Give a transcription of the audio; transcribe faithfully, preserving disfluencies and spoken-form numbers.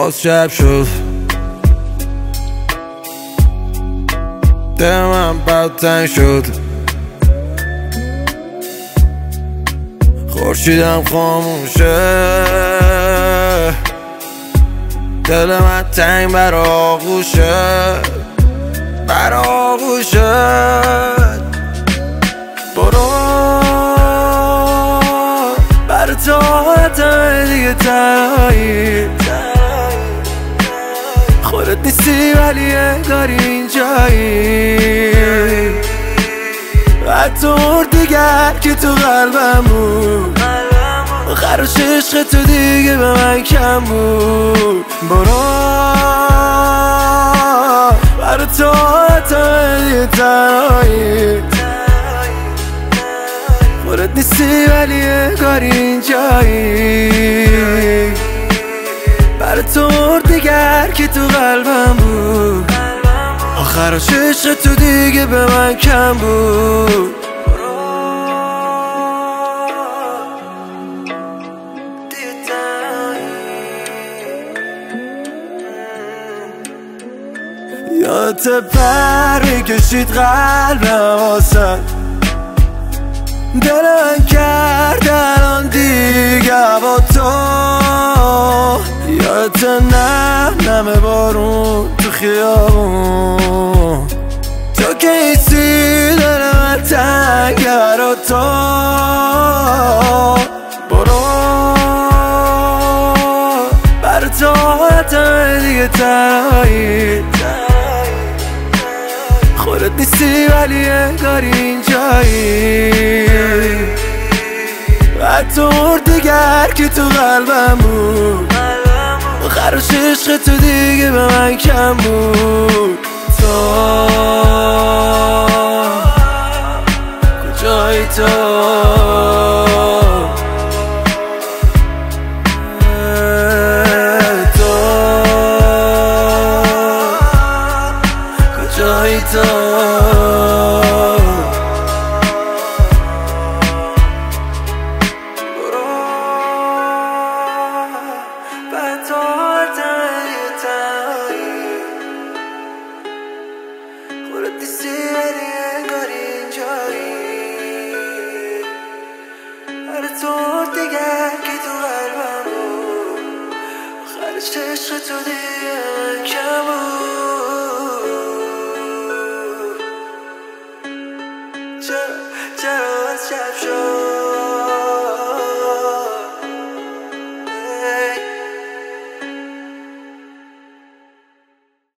باز شب شد، دل من بدتن شد، خورشیدم خاموشه، دل من تنگ بر آغوشه، بر آغوشه. برو بر طاعتم دیگه تنهایی، خودت نیستی ولی انگار اینجایی، حتی دیگر که تو قلبم بود، آخرش عشق تو دیگه به من کم بود. برو بر طاعتم دیگه تنهایی، خودت نیستی ولی انگار اینجایی، بر تو دیگر که تو قلبم بود، آخرش عشق تو دیگه به من کم بود. یادت پر میکشید قلبم واسه دل من کرد الان دیگه با تو، یادت نم نم بارون تو خیابون، تو که ایسی دل من تنگ برا تو. برو بر طاعتم دیگه تنهایی، خودت نیستی ولی انگار اینجایی، حتی دیگر که تو قلبم بود، آخرش عشق تو دیگه به من کم بود. تو کجایی تو؟ تو کجایی تو؟ خودت نیستی ولی انگار اینجایی، هر طور دیگر که تو قلبم بود، آخرش عشق تو دیگه من کم بود. چرا چرا از شب شد